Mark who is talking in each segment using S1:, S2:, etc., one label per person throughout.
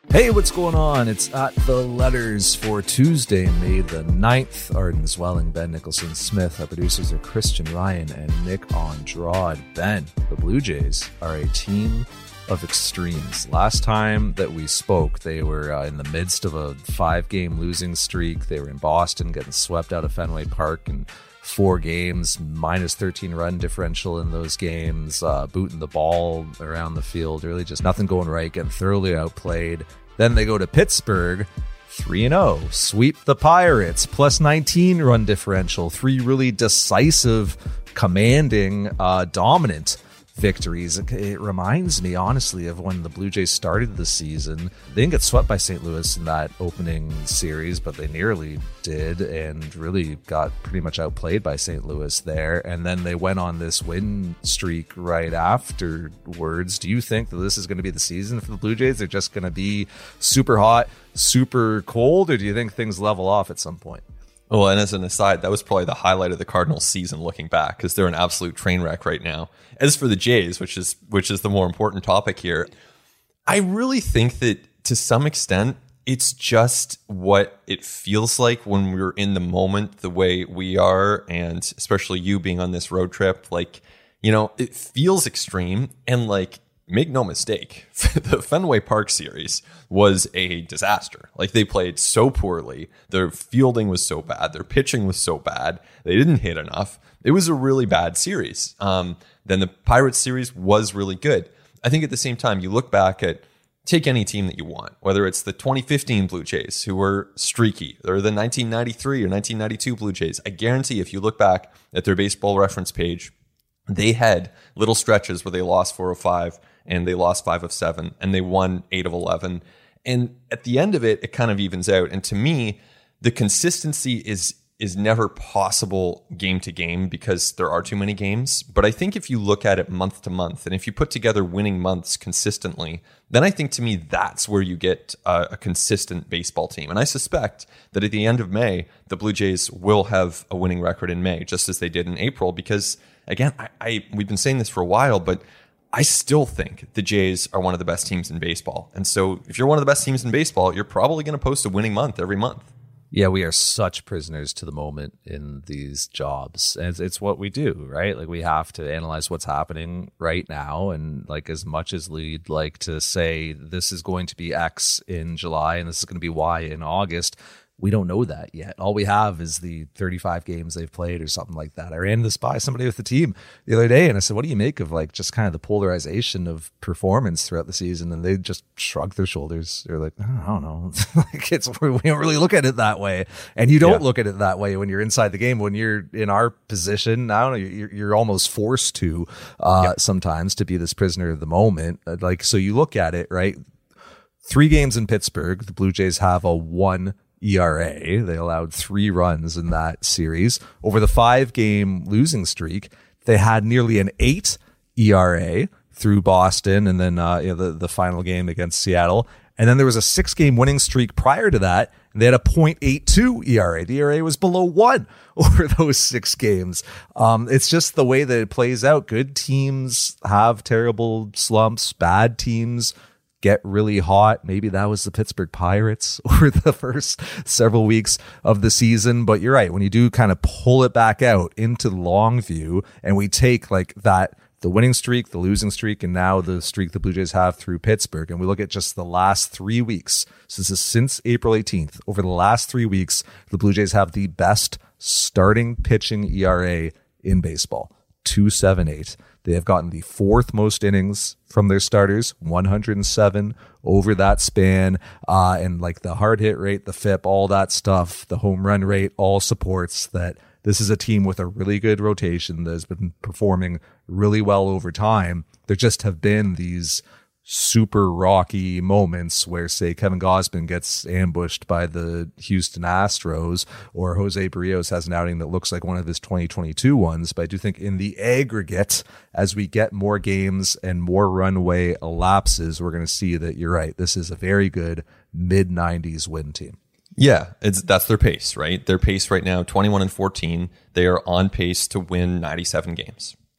S1: Hey, what's going on? It's At The Letters for Tuesday, May the 9th. Arden Zwelling, Ben Nicholson Smith. Our producers are Christian Ryan and Nick Andrade. Ben, the Blue Jays are a team of extremes. Last time that we spoke, they were in the midst of a 5-game losing streak. They were in Boston getting swept out of Fenway Park in 4 games, minus 13 run differential in those games, booting the ball around the field, really just nothing going right, getting thoroughly outplayed. Then they go to Pittsburgh, 3-0, sweep the Pirates, plus 19 run differential, 3 really decisive, commanding, dominant victories. It reminds me, honestly, of when the Blue Jays started the season. They didn't get swept by St. Louis in that opening series, but they nearly did and really got pretty much outplayed by St. Louis there. And then they went on this win streak right afterwards. Do you think that this is going to be the season for the Blue Jays? They're just going to be super hot, super cold, or do you think things level off at some point?
S2: Well, and as an aside, that was probably the highlight of the Cardinals season looking back, because they're an absolute train wreck right now. As for the Jays, which is the more important topic here, I really think that to some extent, it's just what it feels like when we're in the moment the way we are, and especially you being on this road trip. Like, you know, it feels extreme, and like, make no mistake, the Fenway Park series was a disaster. Like, they played so poorly. Their fielding was so bad. Their pitching was so bad. They didn't hit enough. It was a really bad series. Then the Pirates series was really good. I think at the same time, you look back at, take any team that you want, whether it's the 2015 Blue Jays, who were streaky, or the 1993 or 1992 Blue Jays. I guarantee if you look back at their baseball reference page, they had little stretches where they lost 4 of 5, and they lost 5 of 7, and they won 8 of 11. And at the end of it, it kind of evens out. And to me, the consistency is never possible game to game because there are too many games. But I think if you look at it month to month, and if you put together winning months consistently, then I think to me that's where you get a consistent baseball team. And I suspect that at the end of May, the Blue Jays will have a winning record in May, just as they did in April. Because again, we've been saying this for a while, but I still think the Jays are one of the best teams in baseball. And so if you're one of the best teams in baseball, you're probably going to post a winning month every month.
S1: Yeah, we are such prisoners to the moment in these jobs. And it's what we do, right? Like, we have to analyze what's happening right now. And like, as much as we'd like to say this is going to be X in July and this is going to be Y in August, we don't know that yet. All we have is the 35 games they've played or something like that. I ran this by somebody with the team the other day and I said, what do you make of like just kind of the polarization of performance throughout the season? And they just shrugged their shoulders. They're like, I don't know. Like, we don't really look at it that way. And you don't look at it that way when you're inside the game. When you're in our position, I don't know, you're almost forced to sometimes to be this prisoner of the moment. Like, so you look at it, right? 3 games in Pittsburgh, the Blue Jays have a 1 ERA. They allowed 3 runs in that series. Over the 5-game losing streak, they had nearly an 8 ERA through Boston, and then the final game against Seattle. And then there was a 6-game winning streak prior to that, and they had a .82 ERA. The ERA was below 1 over those 6 games. It's just the way that it plays out. Good teams have terrible slumps. Bad teams get really hot. Maybe that was the Pittsburgh Pirates over the first several weeks of the season. But you're right. When you do kind of pull it back out into the long view, and we take like that, the winning streak, the losing streak, and now the streak the Blue Jays have through Pittsburgh, and we look at just the last 3 weeks. So this is since April 18th. Over the last 3 weeks, the Blue Jays have the best starting pitching ERA in baseball, 2.78. They have gotten the 4th most innings from their starters, 107 over that span. And like the hard hit rate, the FIP, all that stuff, the home run rate, all supports that this is a team with a really good rotation that has been performing really well over time. There just have been these super rocky moments where, say, Kevin Gausman gets ambushed by the Houston Astros, or Jose Barrios has an outing that looks like one of his 2022 ones. But I do think in the aggregate, as we get more games and more runway elapses, we're going to see that you're right. This is a very good mid-90s win team.
S2: Yeah, that's their pace, right? Their pace right now, 21-14. They are on pace to win 97 games.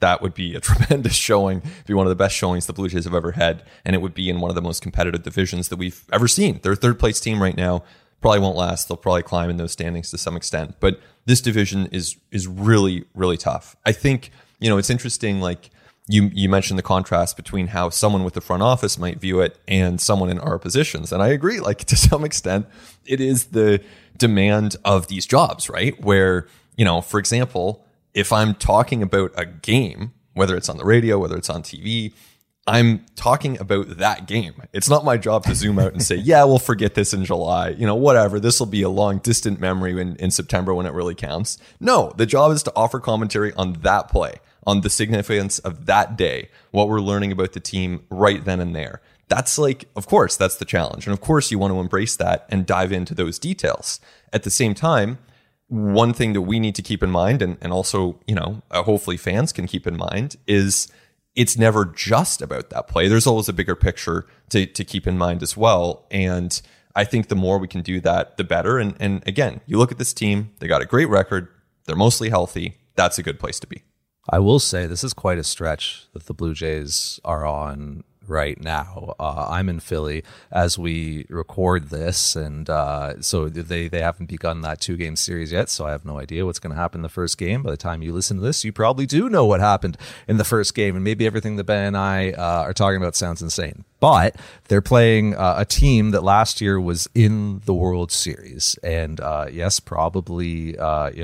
S2: That would be a tremendous showing. It'd be one of the best showings the Blue Jays have ever had, and it would be in one of the most competitive divisions that we've ever seen. They're a third place team right now. Probably won't last. They'll probably climb in those standings to some extent. But this division is really, really tough. I think, it's interesting, like you mentioned the contrast between how someone with the front office might view it and someone in our positions. And I agree, like to some extent, it is the demand of these jobs, right? Where, for example, if I'm talking about a game, whether it's on the radio, whether it's on TV, I'm talking about that game. It's not my job to zoom out and say, yeah, we'll forget this in July, whatever. This will be a long distant memory in September when it really counts. No, the job is to offer commentary on that play, on the significance of that day, what we're learning about the team right then and there. That's of course, that's the challenge. And of course, you want to embrace that and dive into those details. At the same time, one thing that we need to keep in mind, and also, hopefully fans can keep in mind, is it's never just about that play. There's always a bigger picture to keep in mind as well. And I think the more we can do that, the better. And again, you look at this team, they got a great record. They're mostly healthy. That's a good place to be.
S1: I will say this is quite a stretch that the Blue Jays are on right now. I'm in Philly as we record this, and so they haven't begun that 2-game series yet, so I have no idea what's going to happen in the first game. By the time you listen to this, you probably do know what happened in the first game, and maybe everything that Ben and I are talking about sounds insane. But they're playing a team that last year was in the World Series, and yes, probably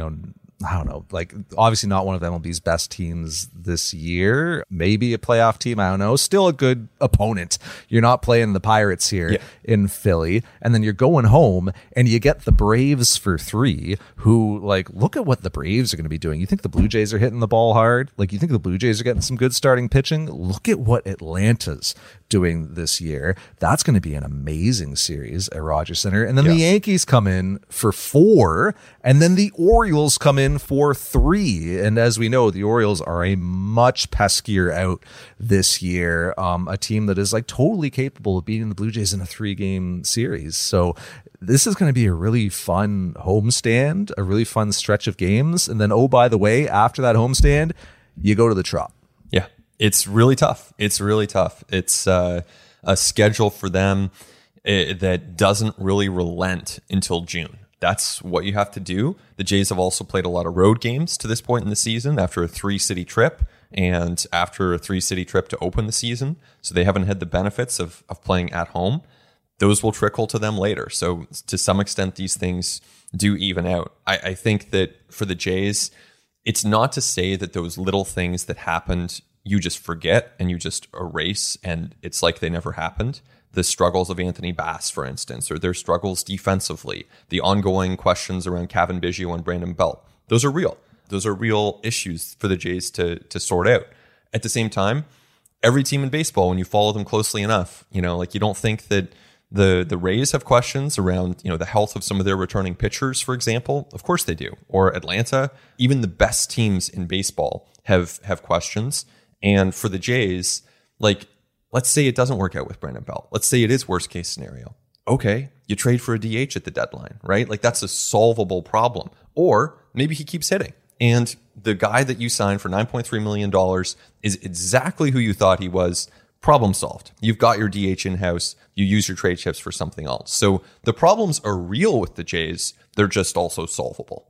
S1: I don't know, like obviously not one of MLB's best teams this year, maybe a playoff team, I don't know, still a good opponent. You're not playing the Pirates here in Philly, and then you're going home and you get the Braves for 3, who look at what the Braves are going to be doing. You think the Blue Jays are hitting the ball hard? You think the Blue Jays are getting some good starting pitching? Look at what Atlanta's doing this year. That's going to be an amazing series at Rogers Center. And then the Yankees come in for 4, and then the Orioles come in for 3. And as we know, the Orioles are a much peskier out this year, a team that is totally capable of beating the Blue Jays in a 3-game series. So this is going to be a really fun homestand, a really fun stretch of games. And then, oh, by the way, after that homestand, you go to the Trop.
S2: Yeah. It's really tough. It's a schedule for them that doesn't really relent until June. That's what you have to do. The Jays have also played a lot of road games to this point in the season after a 3-city trip and after a 3-city trip to open the season. So they haven't had the benefits of playing at home. Those will trickle to them later. So to some extent, these things do even out. I think that for the Jays, it's not to say that those little things that happened you just forget and you just erase and it's like they never happened. The struggles of Anthony Bass, for instance, or their struggles defensively, the ongoing questions around Cavan Biggio and Brandon Belt. Those are real. Those are real issues for the Jays to sort out. At the same time, every team in baseball, when you follow them closely enough, you don't think that the Rays have questions around, the health of some of their returning pitchers, for example. Of course they do. Or Atlanta, even the best teams in baseball have questions. And for the Jays, let's say it doesn't work out with Brandon Belt. Let's say it is worst case scenario. Okay, you trade for a DH at the deadline, right? That's a solvable problem. Or maybe he keeps hitting. And the guy that you signed for $9.3 million is exactly who you thought he was. Problem solved. You've got your DH in-house. You use your trade chips for something else. So the problems are real with the Jays. They're just also solvable.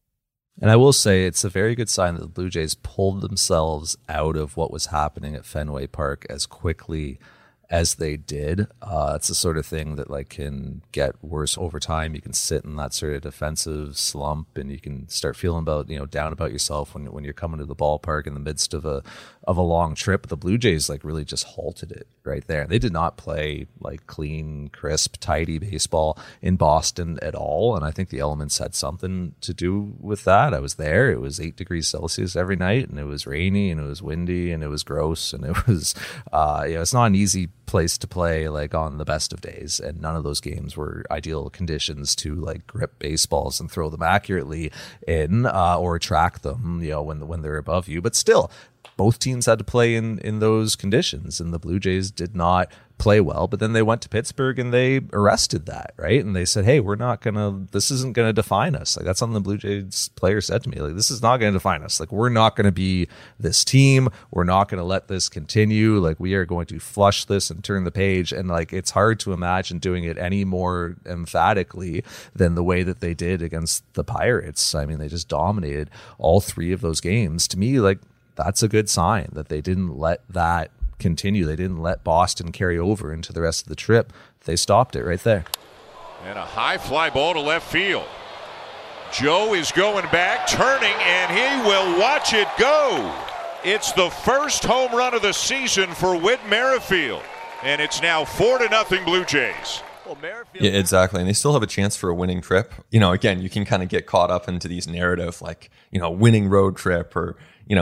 S1: And I will say it's a very good sign that the Blue Jays pulled themselves out of what was happening at Fenway Park as quickly as they did. It's the sort of thing that can get worse over time. You can sit in that sort of defensive slump and you can start feeling down about yourself when you're coming to the ballpark in the midst of a long trip. The Blue Jays really just halted it right there. They did not play clean, crisp, tidy baseball in Boston at all. And I think the elements had something to do with that. I was there. It was 8 degrees Celsius every night, and it was rainy, and it was windy, and it was gross, and it was it's not an easy place to play on the best of days, and none of those games were ideal conditions to grip baseballs and throw them accurately in or track them when they're above you. But still, both teams had to play in those conditions, and the Blue Jays did not play well. But then they went to Pittsburgh and they arrested that, right? And they said, hey, this isn't going to define us. Like, that's something the Blue Jays player said to me. Like, this is not going to define us. Like, we're not going to be this team. We're not going to let this continue. Like, we are going to flush this and turn the page. And like, it's hard to imagine doing it any more emphatically than the way that they did against the Pirates. I mean, they just dominated all three of those games. To me, like, that's a good sign that they didn't let that continue. They didn't let Boston carry over into the rest of the trip. They stopped it right there.
S3: And a high fly ball to left field. Joe is going back, turning, and he will watch it go. It's the first home run of the season for Whit Merrifield, and it's now 4-0 Blue Jays.
S2: Yeah, exactly. And they still have a chance for a winning trip. Again, you can kind of get caught up into these narrative, like, winning road trip, or,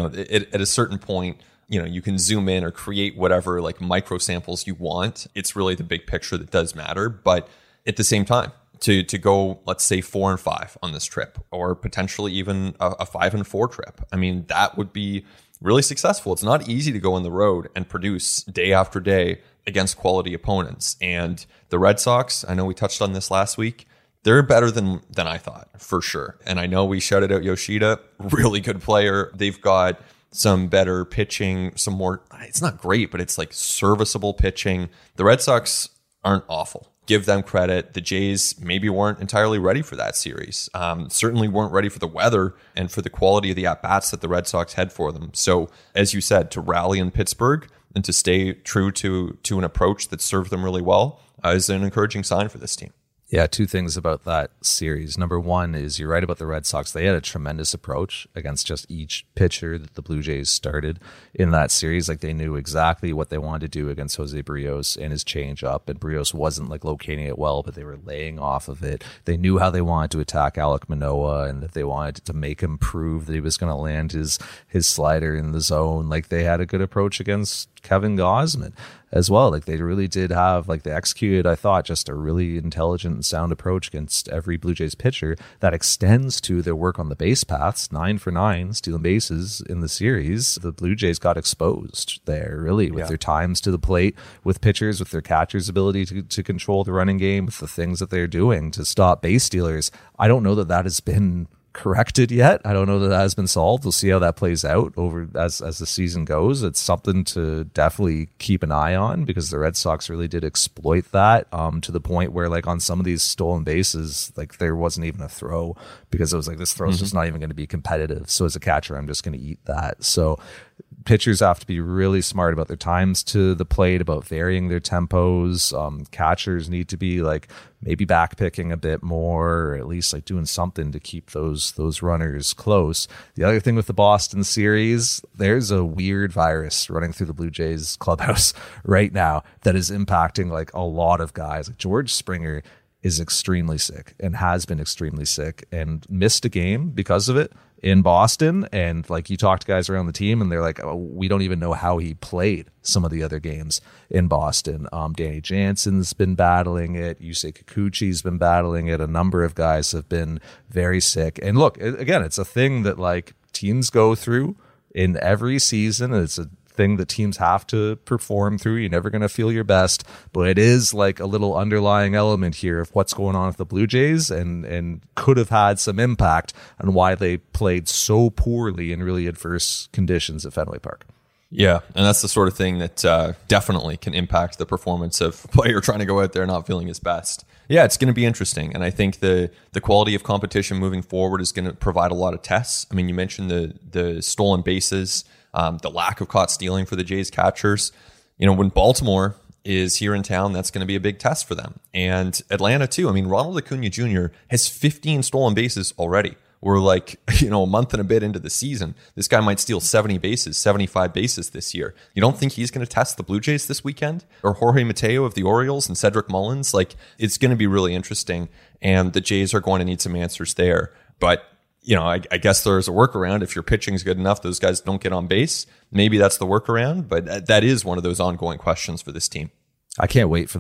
S2: at a certain point, you can zoom in or create whatever like micro samples you want. It's really the big picture that does matter. But at the same time, to go, let's say 4-5 on this trip, or potentially even a 5-4 trip, I mean, that would be really successful. It's not easy to go on the road and produce day after day against quality opponents. And the Red Sox, I know we touched on this last week, they're better than I thought, for sure. And I know we shouted out Yoshida, really good player. They've got some better pitching, some more, it's not great, but it's like serviceable pitching. The Red Sox aren't awful. Give them credit. The Jays maybe weren't entirely ready for that series. Certainly weren't ready for the weather and for the quality of the at-bats that the Red Sox had for them. So, as you said, to rally in Pittsburgh and to stay true to an approach that served them really well is an encouraging sign for this team.
S1: Yeah, two things about that series. Number one is, you're right about the Red Sox. They had a tremendous approach against just each pitcher that the Blue Jays started in that series. Like, they knew exactly what they wanted to do against Jose Barrios and his changeup. And Barrios wasn't like locating it well, but they were laying off of it. They knew how they wanted to attack Alek Manoah, and that they wanted to make him prove that he was going to land his slider in the zone. Like, they had a good approach against Kevin Gausman as well. Like, they really did have, like, they executed, I thought, just a really intelligent and sound approach against every Blue Jays pitcher that extends to their work on the base paths. 9 for 9 stealing bases in the series. The Blue Jays got exposed there, really, with their times to the plate, with pitchers, with their catchers' ability to control the running game, with the things that they're doing to stop base stealers. I don't know that has been corrected yet. I don't know that has been solved. We'll see how that plays out over as the season goes. It's something to definitely keep an eye on, because the Red Sox really did exploit that to the point where, like, on some of these stolen bases, like, there wasn't even a throw, because it was like, this throw's just not even going to be competitive. So as a catcher, I'm just going to eat that. So pitchers have to be really smart about their times to the plate, about varying their tempos. Catchers need to be like maybe back picking a bit more, or at least like doing something to keep those runners close. The other thing with the Boston series, there's a weird virus running through the Blue Jays clubhouse right now that is impacting like a lot of guys. Like, George Springer is extremely sick and has been extremely sick and missed a game because of it in Boston. And like, you talk to guys around the team and they're like, oh, we don't even know how he played some of the other games in Boston. Danny Jansen's been battling it. Yusei Kikuchi's been battling it. A number of guys have been very sick. And look, again, it's a thing that like teams go through in every season. It's a thing that teams have to perform through. You're never going to feel your best, but it is like a little underlying element here of what's going on with the Blue Jays, and could have had some impact on why they played so poorly in really adverse conditions at Fenway Park.
S2: Yeah, and that's the sort of thing that definitely can impact the performance of a player trying to go out there not feeling his best. Yeah, it's going to be interesting, and I think the quality of competition moving forward is going to provide a lot of tests. I mean, you mentioned the stolen bases, the lack of caught stealing for the Jays catchers. You know, when Baltimore is here in town, that's going to be a big test for them. And Atlanta too. I mean, Ronald Acuna Jr. has 15 stolen bases already. We're like, a month and a bit into the season. This guy might steal 70 bases, 75 bases this year. You don't think he's going to test the Blue Jays this weekend? Or Jorge Mateo of the Orioles and Cedric Mullins? Like, it's going to be really interesting. And the Jays are going to need some answers there. But I guess there's a workaround. If your pitching's good enough, those guys don't get on base. Maybe that's the workaround, but that is one of those ongoing questions for this team.
S1: I can't wait for that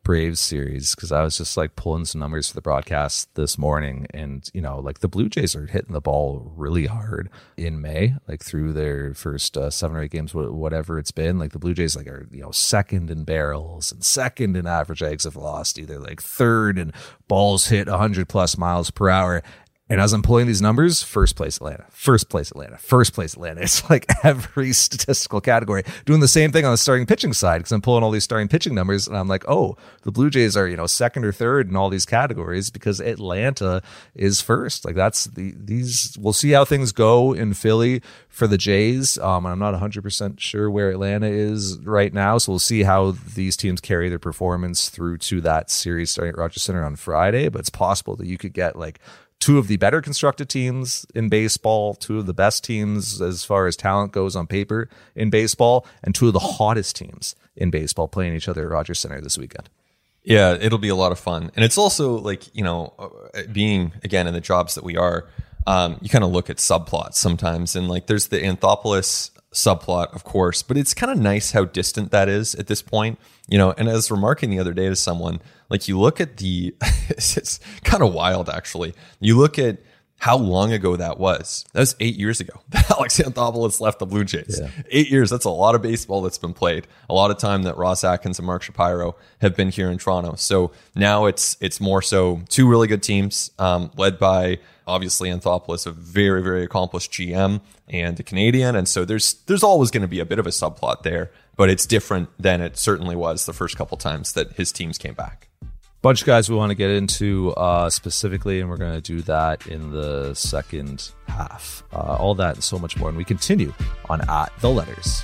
S1: Braves series, because I was just like pulling some numbers for the broadcast this morning, and like the Blue Jays are hitting the ball really hard in May, like through their first 7 or 8 games, whatever it's been. Like the Blue Jays like are second in barrels and second in average exit velocity. They're like third in balls hit 100+ miles per hour. And as I'm pulling these numbers, first place Atlanta. It's like every statistical category doing the same thing on the starting pitching side, because I'm pulling all these starting pitching numbers and I'm like, oh, the Blue Jays are, second or third in all these categories because Atlanta is first. Like that's these, we'll see how things go in Philly for the Jays. I'm not 100% sure where Atlanta is right now. So we'll see how these teams carry their performance through to that series starting at Rogers Center on Friday. But it's possible that you could get like 2 of the better constructed teams in baseball, 2 of the best teams as far as talent goes on paper in baseball, and 2 of the hottest teams in baseball playing each other at Rogers Center this weekend.
S2: Yeah, it'll be a lot of fun. And it's also like, being, again, in the jobs that we are, you kind of look at subplots sometimes. And like there's the Anthopoulos subplot, of course, but it's kind of nice how distant that is at this point. And I was remarking the other day to someone, like you look at it's kind of wild actually. You look at how long ago that was. That was 8 years ago that Alex Anthopoulos left the Blue Jays. Yeah. 8 years. That's a lot of baseball that's been played. A lot of time that Ross Atkins and Mark Shapiro have been here in Toronto. So now it's more so 2 really good teams, led by obviously Anthopoulos, a very, very accomplished GM and a Canadian. And so there's always going to be a bit of a subplot there, but it's different than it certainly was the first couple times that his teams came back.
S1: Bunch of guys we want to get into specifically, and we're going to do that in the second half. All that and so much more. And we continue on At The Letters.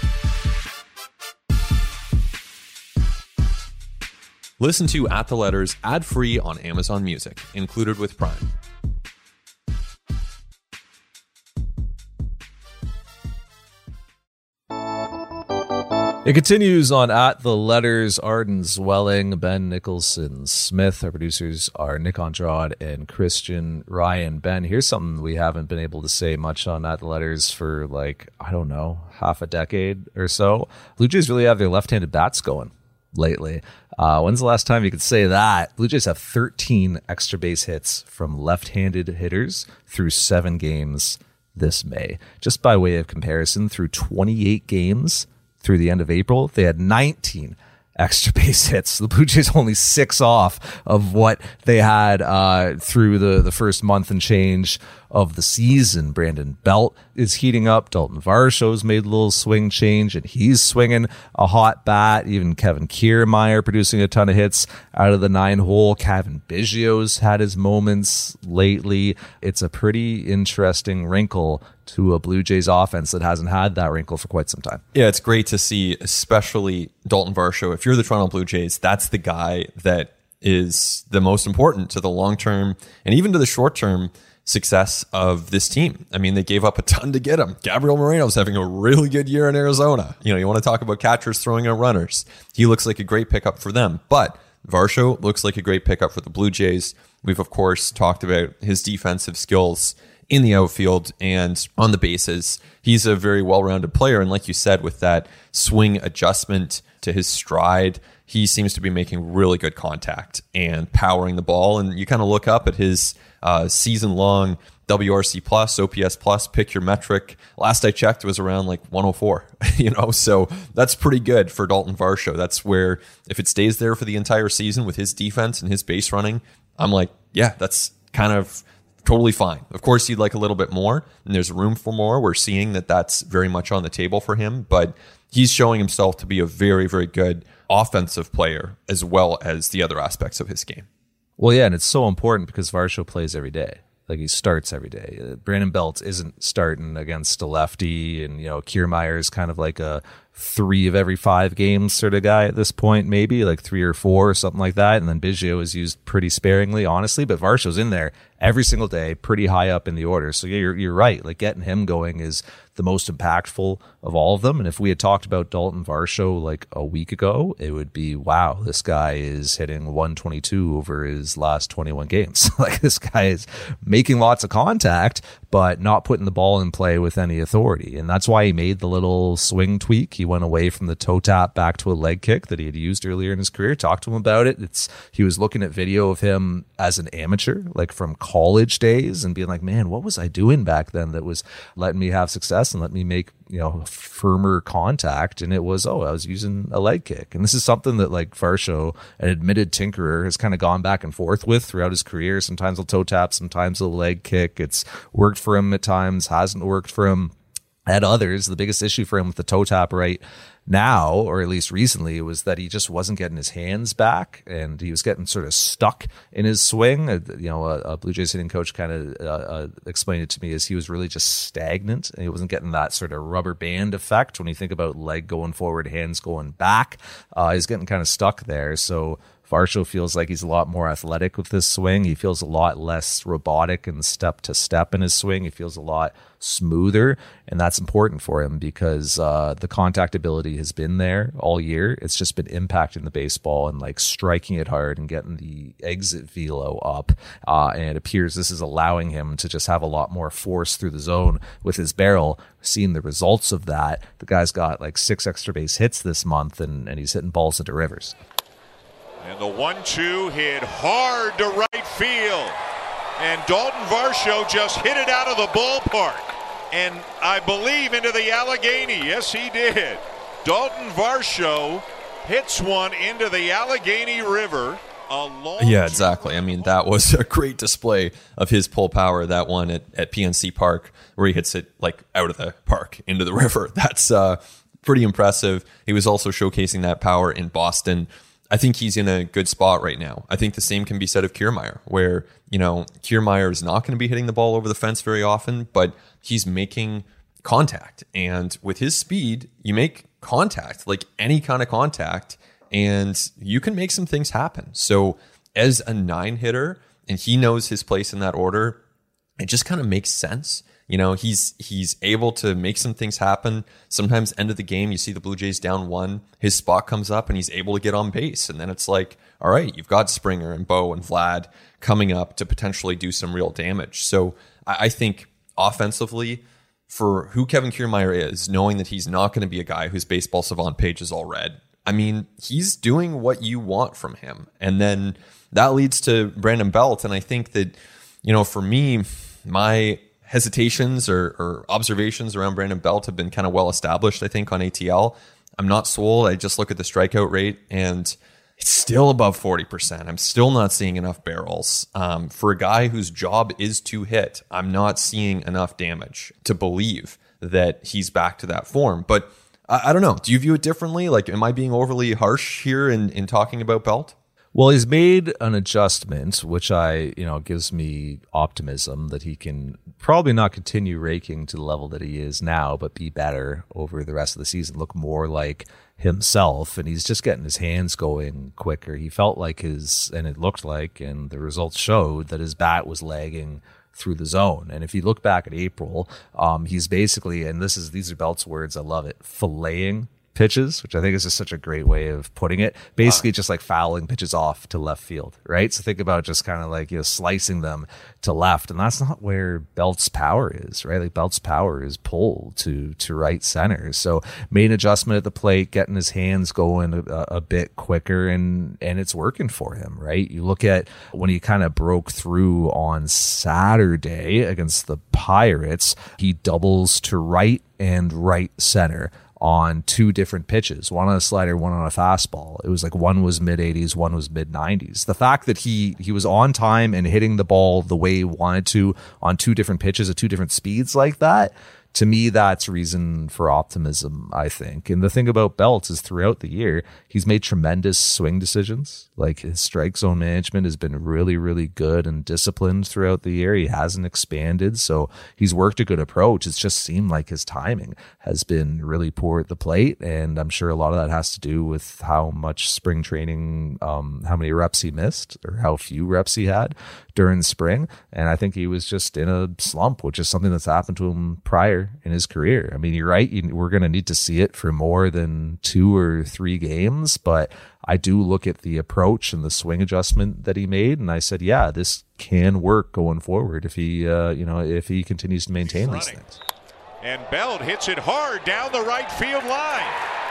S2: Listen to At The Letters ad-free on Amazon Music, included with Prime.
S1: It continues on At The Letters. Arden Zwelling, Ben Nicholson Smith. Our producers are Nick Andrade and Christian Ryan. Ben, here's something we haven't been able to say much on At The Letters for half a decade or so. Blue Jays really have their left-handed bats going lately. When's the last time you could say that? Blue Jays have 13 extra base hits from left-handed hitters through 7 games this May. Just by way of comparison, through 28 games through the end of April, they had 19 extra base hits. The Blue Jays only 6 off of what they had through the first month and change of the season. Brandon Belt is heating up. Dalton Varsho's made a little swing change, and he's swinging a hot bat. Even Kevin Kiermaier producing a ton of hits out of the 9-hole. Kevin Biggio's had his moments lately. It's a pretty interesting wrinkle to a Blue Jays offense that hasn't had that wrinkle for quite some time.
S2: Yeah, it's great to see, especially Dalton Varsho. If you're the Toronto Blue Jays, that's the guy that is the most important to the long-term and even to the short-term success of this team. I mean, they gave up a ton to get him. Gabriel Moreno's having a really good year in Arizona. You want to talk about catchers throwing out runners. He looks like a great pickup for them. But Varsho looks like a great pickup for the Blue Jays. We've, of course, talked about his defensive skills in the outfield and on the bases. He's a very well-rounded player. And like you said, with that swing adjustment to his stride, he seems to be making really good contact and powering the ball. And you kind of look up at his season-long WRC plus, OPS plus, pick your metric. Last I checked, it was around like 104, so that's pretty good for Dalton Varsho. That's where, if it stays there for the entire season with his defense and his base running, I'm like, yeah, that's kind of totally fine. Of course, you'd like a little bit more, and there's room for more. We're seeing that that's very much on the table for him, but he's showing himself to be a very, very good offensive player as well as the other aspects of his game.
S1: Well, yeah, and it's so important because Varsho plays every day. Like, he starts every day. Brandon Belt isn't starting against a lefty, and Kiermaier is kind of like a 3 of every 5 games sort of guy at this point, maybe like 3 or 4 or something like that. And then Biggio is used pretty sparingly, honestly, but Varsho's in there every single day, pretty high up in the order. So yeah, you're right. Like getting him going is the most impactful of all of them. And if we had talked about Dalton Varsho like a week ago, it would be, wow, this guy is hitting 122 over his last 21 games. Like this guy is making lots of contact, but not putting the ball in play with any authority. And that's why he made the little swing tweak. He went away from the toe tap back to a leg kick that he had used earlier in his career. Talked to him about it. He was looking at video of him as an amateur, like from college days, and being like, man, what was I doing back then that was letting me have success and let me make, firmer contact? And it was, I was using a leg kick. And this is something that like Varsho, an admitted tinkerer, has kind of gone back and forth with throughout his career. Sometimes he'll toe tap, sometimes he'll leg kick. It's worked for him at times, hasn't worked for him at others. The biggest issue for him with the toe tap right now, or at least recently, was that he just wasn't getting his hands back and he was getting sort of stuck in his swing. A Blue Jays hitting coach kind of explained it to me as he was really just stagnant and he wasn't getting that sort of rubber band effect when you think about leg going forward, hands going back. He's getting kind of stuck there. So Varsho feels like he's a lot more athletic with his swing. He feels a lot less robotic and step to step in his swing. He feels a lot smoother, and that's important for him because the contact ability has been there all year. It's just been impacting the baseball and like striking it hard and getting the exit velo up. And it appears this is allowing him to just have a lot more force through the zone with his barrel. Seeing the results of that, the guy's got like 6 extra base hits this month, and he's hitting balls into rivers.
S3: And the 1-2 hit hard to right field. And Dalton Varsho just hit it out of the ballpark. And I believe into the Allegheny. Yes, he did. Dalton Varsho hits one into the Allegheny River.
S2: Yeah, exactly. I mean, that was a great display of his pull power, that one at PNC Park, where he hits it like out of the park into the river. That's pretty impressive. He was also showcasing that power in Boston. I think he's in a good spot right now. I think the same can be said of Kiermaier, where, Kiermaier is not going to be hitting the ball over the fence very often, but he's making contact. And with his speed, you make contact, like any kind of contact, and you can make some things happen. So as a 9 hitter, and he knows his place in that order, it just kind of makes sense. He's able to make some things happen. Sometimes end of the game, you see the Blue Jays down 1, his spot comes up and he's able to get on base. And then it's like, all right, you've got Springer and Bo and Vlad coming up to potentially do some real damage. So I think offensively, for who Kevin Kiermaier is, knowing that he's not going to be a guy whose baseball savant page is all red, I mean, he's doing what you want from him. And then that leads to Brandon Belt. And I think that, for me, my hesitations or observations around Brandon Belt have been kind of well established, I think, on ATL. I'm not sold. I just look at the strikeout rate and it's still above 40%. I'm still not seeing enough barrels. For a guy whose job is to hit, I'm not seeing enough damage to believe that he's back to that form. But I don't know. Do you view it differently? Like, am I being overly harsh here in talking about Belt?
S1: Well, he's made an adjustment, which gives me optimism that he can probably not continue raking to the level that he is now, but be better over the rest of the season, look more like himself. And he's just getting his hands going quicker. He felt like and it looked like, and the results showed that his bat was lagging through the zone. And if you look back at April, he's basically, and these are Belt's words, I love it, filleting pitches, which I think is just such a great way of putting it. Basically, just like fouling pitches off to left field, right? So think about just kind of like, slicing them to left. And that's not where Belt's power is, right? Like Belt's power is pull to right center. So made an adjustment at the plate, getting his hands going a bit quicker, and it's working for him, right? You look at when he kind of broke through on Saturday against the Pirates, he doubles to right and right center on 2 different pitches, one on a slider, one on a fastball. It was like one was mid-80s, one was mid-90s. The fact that he was on time and hitting the ball the way he wanted to on 2 different pitches at 2 different speeds like that, to me, that's reason for optimism, I think. And the thing about Belt is throughout the year, he's made tremendous swing decisions. Like his strike zone management has been really, really good and disciplined throughout the year. He hasn't expanded, so he's worked a good approach. It's just seemed like his timing has been really poor at the plate. And I'm sure a lot of that has to do with how much spring training, how many reps he missed or how few reps he had during spring, and I think he was just in a slump, which is something that's happened to him prior in his career. I mean, you're right. We're going to need to see it for more than 2 or 3 games, but I do look at the approach and the swing adjustment that he made, and I said, yeah, this can work going forward if he, if he continues to maintain these things.
S3: And Belt hits it hard down the right field line.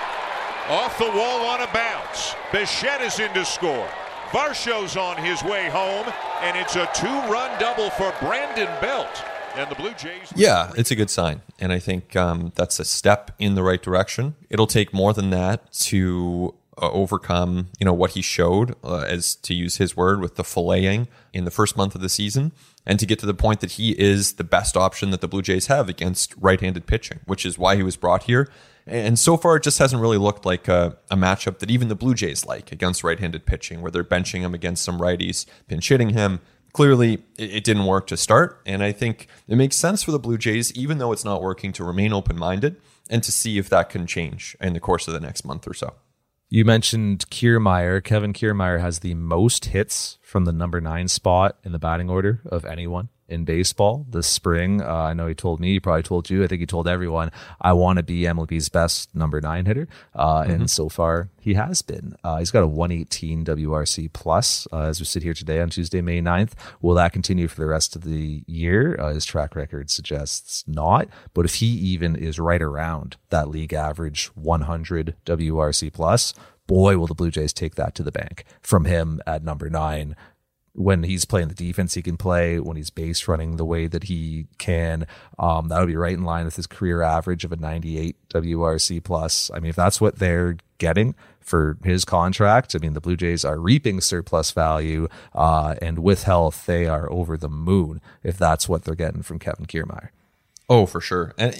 S3: Off the wall on a bounce. Bichette is in to score. Varsho's on his way home, and it's a 2-run double for Brandon Belt. And the Blue Jays...
S2: Yeah, it's a good sign. And I think that's a step in the right direction. It'll take more than that to overcome, what he showed, as to use his word, with the filleting in the first month of the season, and to get to the point that he is the best option that the Blue Jays have against right-handed pitching, which is why he was brought here. And so far, it just hasn't really looked like a matchup that even the Blue Jays like against right-handed pitching, where they're benching him against some righties, pinch hitting him. Clearly, it didn't work to start, and I think it makes sense for the Blue Jays, even though it's not working, to remain open-minded and to see if that can change in the course of the next month or so.
S1: You mentioned Kiermaier. Kevin Kiermaier has the most hits from the number 9 spot in the batting order of anyone in baseball this spring. I know he told me, he probably told you, I think he told everyone, I want to be MLB's best number 9 hitter. And so far he has been. He's got a 118 WRC plus as we sit here today on Tuesday, May 9th. Will that continue for the rest of the year? His track record suggests not. But if he even is right around that league average 100 WRC plus, boy, will the Blue Jays take that to the bank from him at number 9. When he's playing the defense he can play, when he's base running the way that he can, that would be right in line with his career average of a 98 WRC plus. I mean, if that's what they're getting for his contract, I mean, the Blue Jays are reaping surplus value, and with health, they are over the moon if that's what they're getting from Kevin Kiermaier.
S2: Oh, for sure. And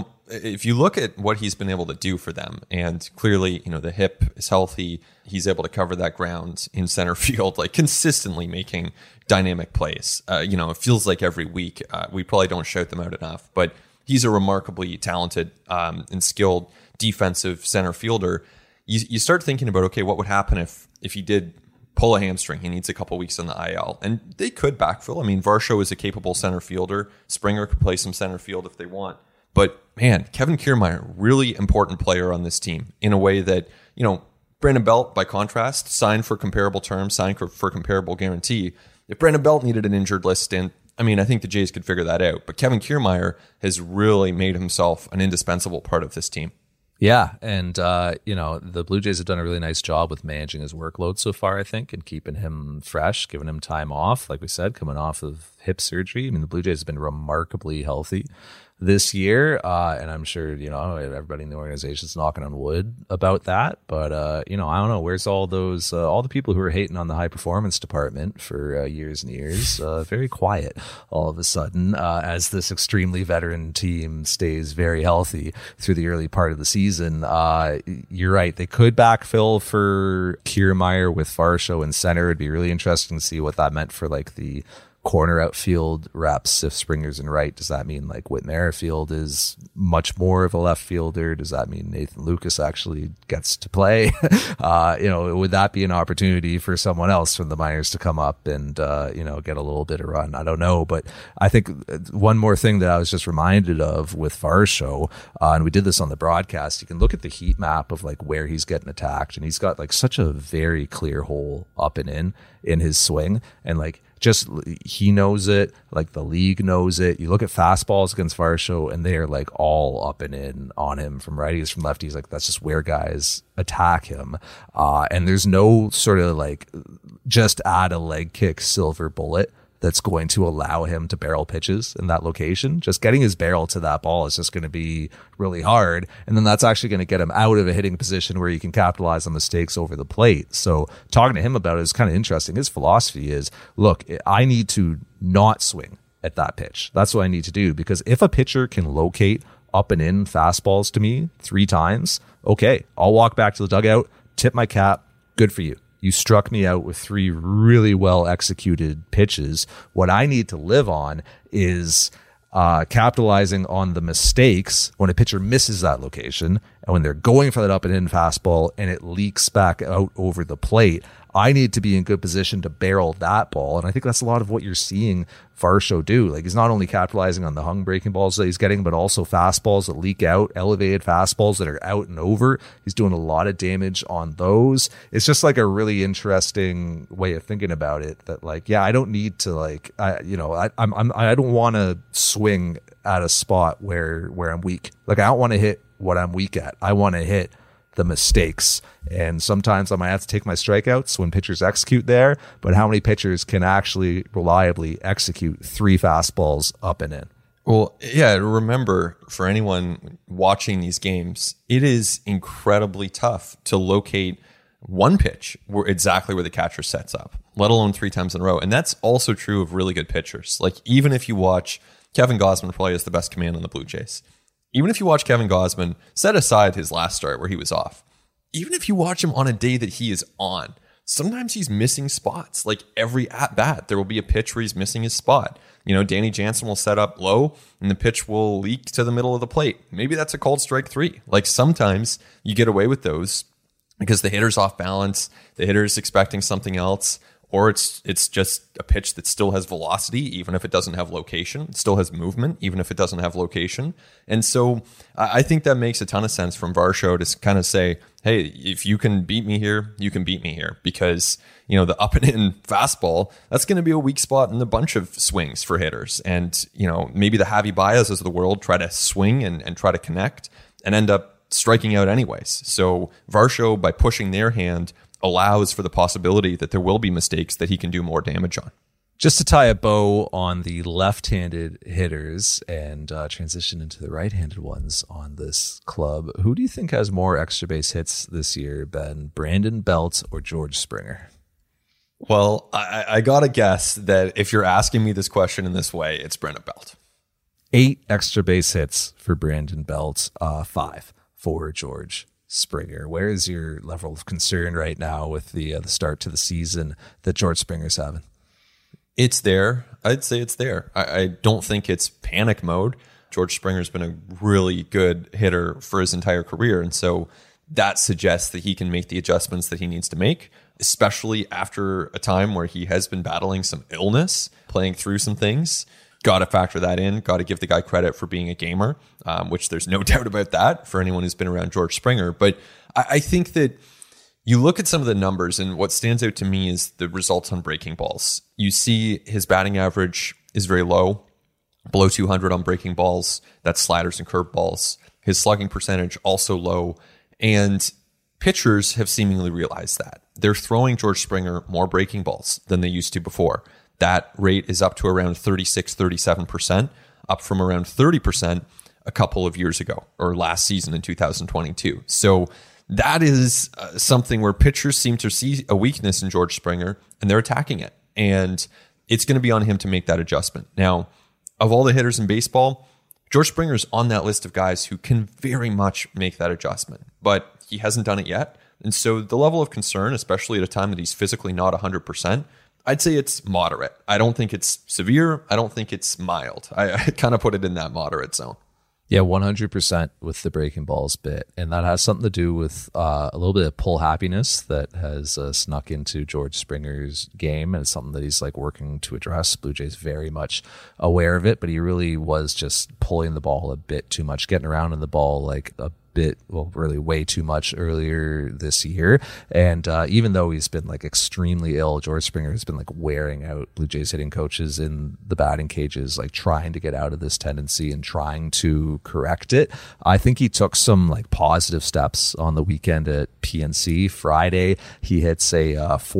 S2: if you look at what he's been able to do for them, and clearly, the hip is healthy, he's able to cover that ground in center field, like consistently making dynamic plays. It feels like every week, we probably don't shout them out enough, but he's a remarkably talented and skilled defensive center fielder. You start thinking about, okay, what would happen if he did pull a hamstring? He needs a couple weeks on the IL, and they could backfill. I mean, Varsho is a capable center fielder. Springer could play some center field if they want. But man, Kevin Kiermaier, really important player on this team in a way that, Brandon Belt, by contrast, signed for comparable terms, signed for comparable guarantee. If Brandon Belt needed an injured list stint, I think the Jays could figure that out. But Kevin Kiermaier has really made himself an indispensable part of this team.
S1: Yeah, and the Blue Jays have done a really nice job with managing his workload so far, I think, and keeping him fresh, giving him time off. Like we said, coming off of hip surgery. I mean, the Blue Jays have been remarkably healthy this year, and I'm sure everybody in the organization is knocking on wood about that. But I don't know, where's all those all the people who are hating on the high performance department for years and years? Very quiet all of a sudden as this extremely veteran team stays very healthy through the early part of the season. You're right, they could backfill for Kiermaier with Varsho in center. It'd be really interesting to see what that meant for like the corner outfield reps. If Springer's in right, does that mean like Whit Merrifield is much more of a left fielder? Does that mean Nathan Lucas actually gets to play? Would that be an opportunity for someone else from the minors to come up and get a little bit of run? I don't know, but I think one more thing that I was just reminded of with Varsho, and we did this on the broadcast, you can look at the heat map of like where he's getting attacked, and he's got like such a very clear hole up and in his swing, and like just he knows it, like the league knows it. You look at fastballs against Varsho and they are like all up and in on him from righties, from lefties. Like that's just where guys attack him. And there's no sort of like just add a leg kick silver bullet that's going to allow him to barrel pitches in that location. Just getting his barrel to that ball is just going to be really hard. And then that's actually going to get him out of a hitting position where you can capitalize on mistakes over the plate. So talking to him about it is kind of interesting. His philosophy is, look, I need to not swing at that pitch. That's what I need to do, because if a pitcher can locate up and in fastballs to me 3 times, okay, I'll walk back to the dugout, tip my cap, good for you. You struck me out with 3 really well executed pitches. What I need to live on is capitalizing on the mistakes when a pitcher misses that location, and when they're going for that up and in fastball and it leaks back out over the plate. I need to be in good position to barrel that ball. And I think that's a lot of what you're seeing Varsho do. Like, he's not only capitalizing on the hung breaking balls that he's getting, but also fastballs that leak out, elevated fastballs that are out and over. He's doing a lot of damage on those. It's just like a really interesting way of thinking about it, that like, yeah, I don't need to like, I don't want to swing at a spot where I'm weak. Like, I don't want to hit what I'm weak at. I want to hit the mistakes. And sometimes I might have to take my strikeouts when pitchers execute there, but how many pitchers can actually reliably execute 3 fastballs up and in?
S2: Well, yeah, remember, for anyone watching these games, it is incredibly tough to locate one pitch exactly where the catcher sets up, let alone 3 times in a row. And that's also true of really good pitchers. Like, even if you watch Kevin Gausman, probably has the best command on the Blue Jays. Even if you watch Kevin Gausman, set aside his last start where he was off, even if you watch him on a day that he is on, sometimes he's missing spots. Like, every at-bat, there will be a pitch where he's missing his spot. You know, Danny Jansen will set up low and the pitch will leak to the middle of the plate. Maybe that's a called strike 3. Like, sometimes you get away with those because the hitter's off balance, the hitter's expecting something else, or it's just a pitch that still has velocity, even if it doesn't have location. It still has movement, even if it doesn't have location. And so I think that makes a ton of sense from Varsho to kind of say, hey, if you can beat me here, you can beat me here. Because, you know, the up and in fastball, that's going to be a weak spot in a bunch of swings for hitters. And, you know, maybe the Javi Baez's of the world try to swing and try to connect and end up striking out anyways. So Varsho, by pushing their hand, allows for the possibility that there will be mistakes that he can do more damage on.
S1: Just to tie a bow on the left-handed hitters and transition into the right-handed ones on this club, who do you think has more extra base hits this year, Ben? Brandon Belt or George Springer?
S2: Well, I got to guess that if you're asking me this question in this way, it's Brandon Belt.
S1: 8 extra base hits for Brandon Belt, 5 for George Springer. Where is your level of concern right now with the start to the season that George Springer's having?
S2: It's there. I'd say it's there. I don't think it's panic mode. George Springer's been a really good hitter for his entire career. And so that suggests that he can make the adjustments that he needs to make, especially after a time where he has been battling some illness, playing through some things. Got to factor that in. Got to give the guy credit for being a gamer, which there's no doubt about that for anyone who's been around George Springer. But I think that you look at some of the numbers, and what stands out to me is the results on breaking balls. You see his batting average is very low, below 200 on breaking balls. That's sliders and curveballs. His slugging percentage also low. And pitchers have seemingly realized that. They're throwing George Springer more breaking balls than they used to before. That rate is up to around 36, 37%, up from around 30% a couple of years ago, or last season in 2022. So that is something where pitchers seem to see a weakness in George Springer, and they're attacking it. And it's going to be on him to make that adjustment. Now, of all the hitters in baseball, George Springer is on that list of guys who can very much make that adjustment, but he hasn't done it yet. And so the level of concern, especially at a time that he's physically not 100%, I'd say it's moderate. I don't think it's severe. I don't think it's mild. I kind of put it in that moderate zone.
S1: Yeah, 100% with the breaking balls bit. And that has something to do with a little bit of pull happiness that has snuck into George Springer's game. And it's something that he's like working to address. Blue Jays very much aware of it, but he really was just pulling the ball a bit too much, getting around in the ball like a bit, well, really way too much earlier this year. And even though he's been like extremely ill, George Springer has been like wearing out Blue Jays hitting coaches in the batting cages, like trying to get out of this tendency and trying to correct it. I think he took some like positive steps on the weekend at PNC. Friday, he hits a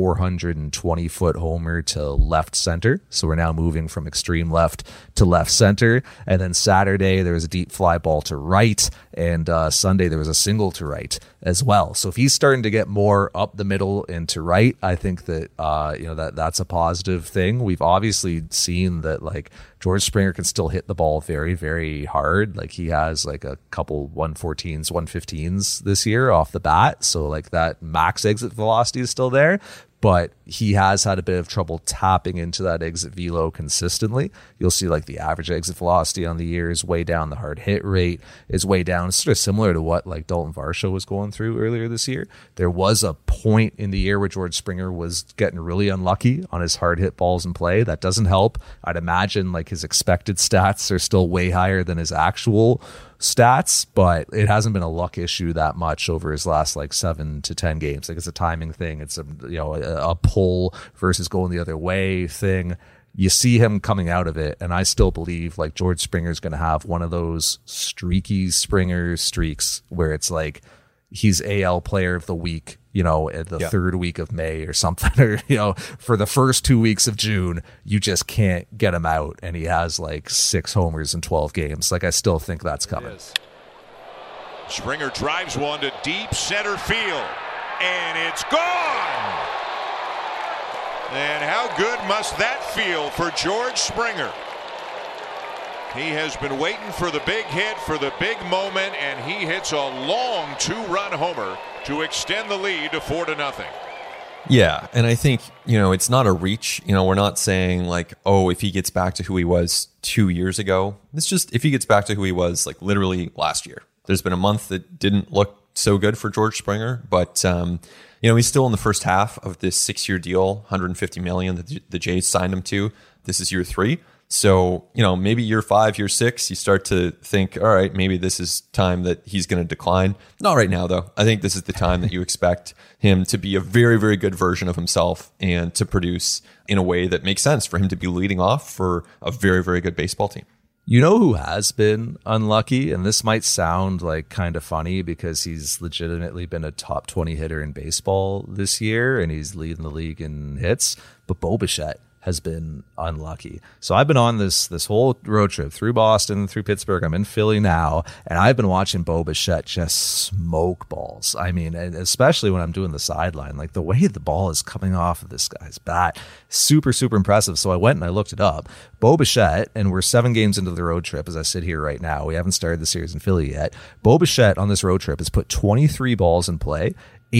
S1: 420-foot homer to left center. So we're now moving from extreme left to left center. And then Saturday, there was a deep fly ball to right. And Sunday, there was a single to right as well. So if he's starting to get more up the middle and to right, I think that that's a positive thing. We've obviously seen that like George Springer can still hit the ball very, very hard. Like he has like a couple 114s, 115s this year off the bat. So like that max exit velocity is still there. But he has had a bit of trouble tapping into that exit velo consistently. You'll see like the average exit velocity on the year is way down. The hard hit rate is way down. It's sort of similar to what like Dalton Varsho was going through earlier this year. There was a point in the year where George Springer was getting really unlucky on his hard hit balls in play. That doesn't help. I'd imagine like his expected stats are still way higher than his actual stats, but it hasn't been a luck issue that much over his last like 7 to 10 games. Like it's a timing thing. It's a pull versus going the other way thing. You see him coming out of it, and I still believe like George Springer's going to have one of those streaky Springer streaks where it's like he's AL player of the week, at the third week of May or something, or, for the first 2 weeks of June, you just can't get him out. And he has like 6 homers in 12 games. Like, I still think that's coming.
S3: Springer drives one to deep center field, and it's gone. And how good must that feel for George Springer? He has been waiting for the big hit, for the big moment, and he hits a long 2-run homer to extend the lead to 4-0.
S2: Yeah, and I think, it's not a reach. We're not saying like, oh, if he gets back to who he was 2 years ago. It's just if he gets back to who he was like literally last year. There's been a month that didn't look so good for George Springer, but he's still in the first half of this 6-year deal, $150 million that the Jays signed him to. This is year 3. So, maybe year 5, year 6, you start to think, all right, maybe this is time that he's going to decline. Not right now, though. I think this is the time that you expect him to be a very, very good version of himself and to produce in a way that makes sense for him to be leading off for a very, very good baseball team.
S1: You know who has been unlucky? And this might sound like kind of funny because he's legitimately been a top 20 hitter in baseball this year and he's leading the league in hits, but Bo Bichette has been unlucky. So I've been on this whole road trip through Boston, through Pittsburgh. I'm in Philly now, and I've been watching Bo Bichette just smoke balls. I mean, especially when I'm doing the sideline, like the way the ball is coming off of this guy's bat, super, super impressive. So I went and I looked it up. Bo Bichette, and we're 7 games into the road trip as I sit here right now. We haven't started the series in Philly yet. Bo Bichette on this road trip has put 23 balls in play.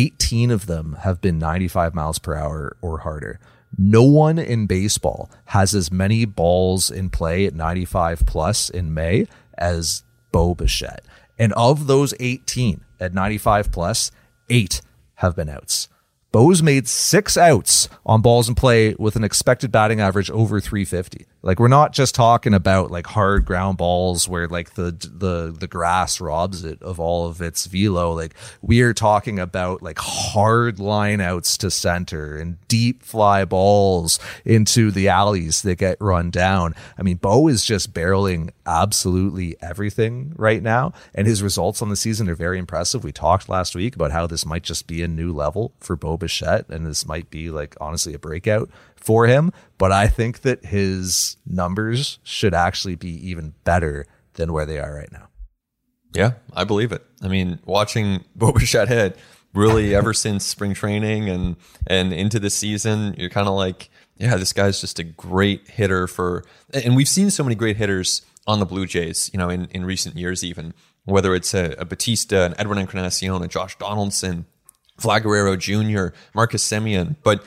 S1: 18 of them have been 95 miles per hour or harder. No one in baseball has as many balls in play at 95 plus in May as Bo Bichette. And of those 18 at 95 plus, 8 have been outs. Bo's made 6 outs on balls in play with an expected batting average over 350. Like, we're not just talking about like hard ground balls where like the grass robs it of all of its velo. Like, we are talking about like hard line outs to center and deep fly balls into the alleys that get run down. I mean, Bo is just barreling absolutely everything right now, and his results on the season are very impressive. We talked last week about how this might just be a new level for Bo Bichette, and this might be like honestly a breakout for him, but I think that his numbers should actually be even better than where they are right now.
S2: Yeah, I believe it. I mean, watching Bo Bichette hit really ever since spring training and into the season, you're kind of like, yeah, this guy's just a great hitter and we've seen so many great hitters on the Blue Jays, in recent years, even whether it's a Batista, an Edwin Encarnacion, a Josh Donaldson, Vlad Guerrero Jr., Marcus Semien. But,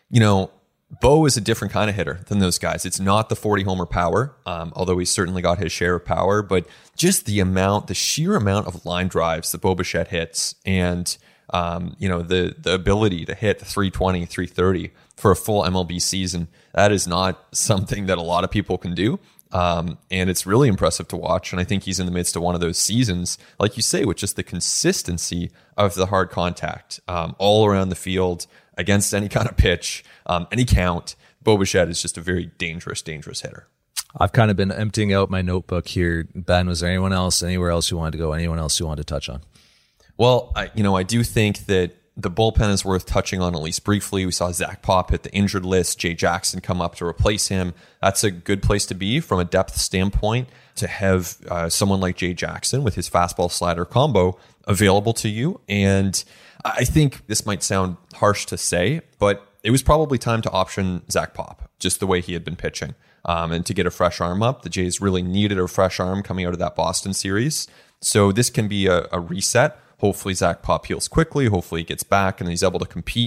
S2: Bo is a different kind of hitter than those guys. It's not the 40 homer power, although he's certainly got his share of power, but just the sheer amount of line drives that Bo Bichette hits and, the ability to hit 320, 330 for a full MLB season, that is not something that a lot of people can do. And it's really impressive to watch. And I think he's in the midst of one of those seasons, like you say, with just the consistency of the hard contact all around the field against any kind of pitch, any count. Bo Bichette is just a very dangerous, dangerous hitter.
S1: I've kind of been emptying out my notebook here. Ben, was there anywhere else you wanted to go? Anyone else you wanted to touch on?
S2: Well, I do think that the bullpen is worth touching on at least briefly. We saw Zach Pop hit the injured list, Jay Jackson come up to replace him. That's a good place to be from a depth standpoint, to have someone like Jay Jackson with his fastball slider combo available to you. And I think this might sound harsh to say, but it was probably time to option Zach Pop, just the way he had been pitching, and to get a fresh arm up. The Jays really needed a fresh arm coming out of that Boston series. So this can be a reset. Hopefully Zach Pop heals quickly. Hopefully he gets back and he's able to compete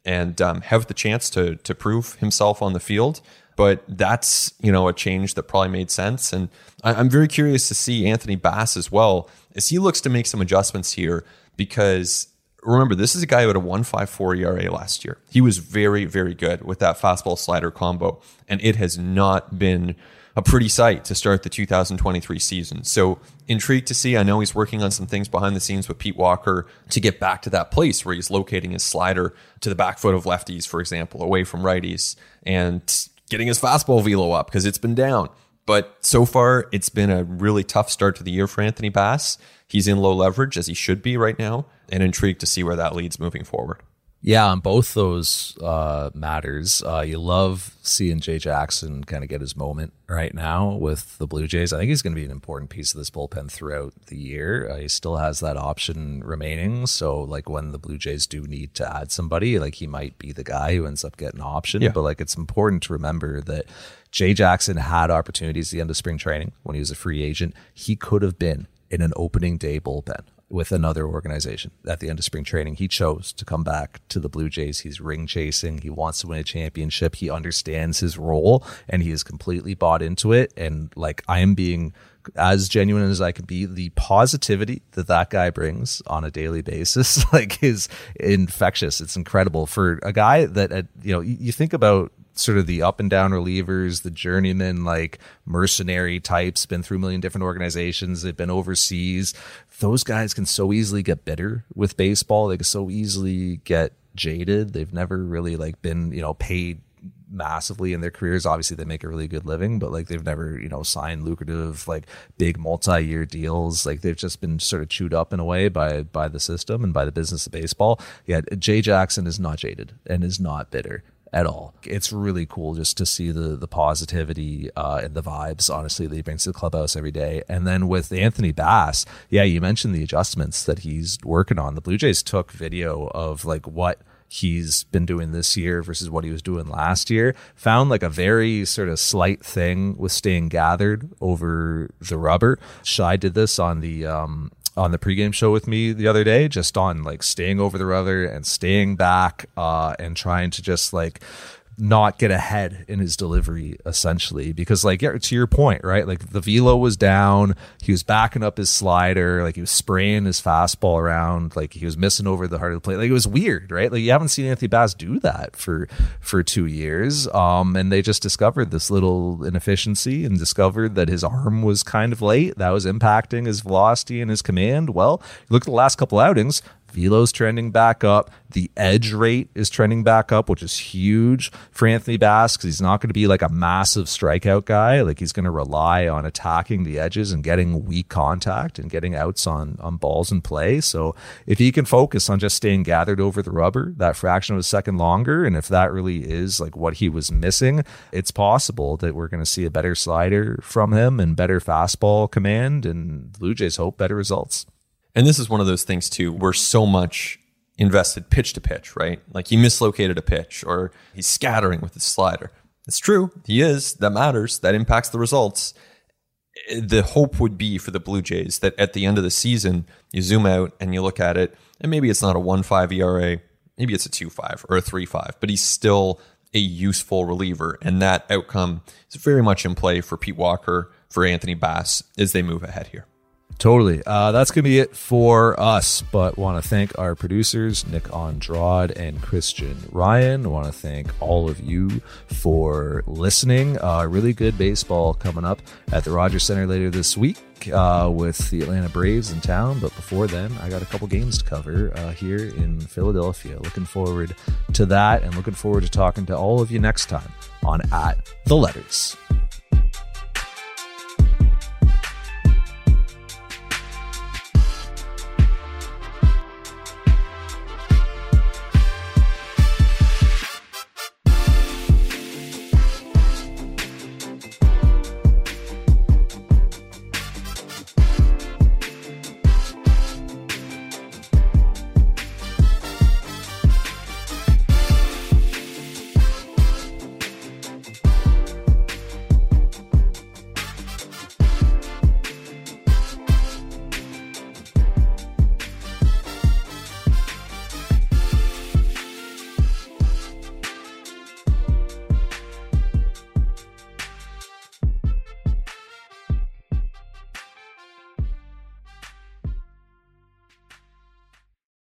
S2: and have the chance to prove himself on the field. But that's, a change that probably made sense. And I'm very curious to see Anthony Bass as well, as he looks to make some adjustments here, because remember, this is a guy who had a 1.54 ERA last year. He was very, very good with that fastball slider combo, and it has not been a pretty sight to start the 2023 season. So intrigued to see. I know he's working on some things behind the scenes with Pete Walker to get back to that place where he's locating his slider to the back foot of lefties, for example, away from righties, and getting his fastball velo up because it's been down. But so far, it's been a really tough start to the year for Anthony Bass. He's in low leverage, as he should be right now, and intrigued to see where that leads moving forward.
S1: Yeah, on both those matters, you love seeing Jay Jackson kind of get his moment right now with the Blue Jays. I think he's going to be an important piece of this bullpen throughout the year. He still has that option remaining. So, like, when the Blue Jays do need to add somebody, like, he might be the guy who ends up getting an option. Yeah. But, like, it's important to remember that Jay Jackson had opportunities at the end of spring training when he was a free agent. He could have been in an opening day bullpen with another organization at the end of spring training. He chose to come back to the Blue Jays. He's ring chasing. He wants to win a championship. He understands his role, and he is completely bought into it. And like, I am being as genuine as I can be. The positivity that guy brings on a daily basis, like, is infectious. It's incredible for a guy that, you think about sort of the up and down relievers, the journeyman, like, mercenary types, been through a million different organizations. They've been overseas. Those guys can so easily get bitter with baseball. They can so easily get jaded. They've never really been, paid massively in their careers. Obviously they make a really good living, but they've never, signed lucrative, big multi-year deals. They've just been sort of chewed up in a way by the system and by the business of baseball. Yeah. Jay Jackson is not jaded and is not bitter at all. It's really cool just to see the positivity and the vibes, honestly, that he brings to the clubhouse every day. And then with Anthony Bass, yeah, you mentioned the adjustments that he's working on. The Blue Jays took video of what he's been doing this year versus what he was doing last year. Found a very sort of slight thing with staying gathered over the rubber. Shai did this on the pregame show with me the other day, just on staying over the rubber and staying back and trying to just not get ahead in his delivery, essentially, because to your point, right? The velo was down, he was backing up his slider, he was spraying his fastball around, he was missing over the heart of the plate. It was weird, right? You haven't seen Anthony Bass do that for 2 years. And they just discovered this little inefficiency and discovered that his arm was kind of late. That was impacting his velocity and his command. Well, look at the last couple outings. Velo's trending back up. The edge rate is trending back up, which is huge for Anthony Bass because he's not going to be a massive strikeout guy. He's going to rely on attacking the edges and getting weak contact and getting outs on balls in play. So if he can focus on just staying gathered over the rubber that fraction of a second longer, and if that really is what he was missing, it's possible that we're going to see a better slider from him and better fastball command, and Blue Jays hope better results.
S2: And this is one of those things, too, where so much invested pitch to pitch, right? He mislocated a pitch or he's scattering with his slider. It's true. He is. That matters. That impacts the results. The hope would be for the Blue Jays that at the end of the season, you zoom out and you look at it, and maybe it's not a 1.5 ERA, maybe it's a 2.5 or a 3.5, but he's still a useful reliever. And that outcome is very much in play for Pete Walker, for Anthony Bass as they move ahead here.
S1: Totally. That's going to be it for us, but want to thank our producers, Nick Andrade and Christian Ryan. Want to thank all of you for listening. Really good baseball coming up at the Rogers Center later this week with the Atlanta Braves in town. But before then, I got a couple games to cover here in Philadelphia. Looking forward to that and looking forward to talking to all of you next time on At The Letters.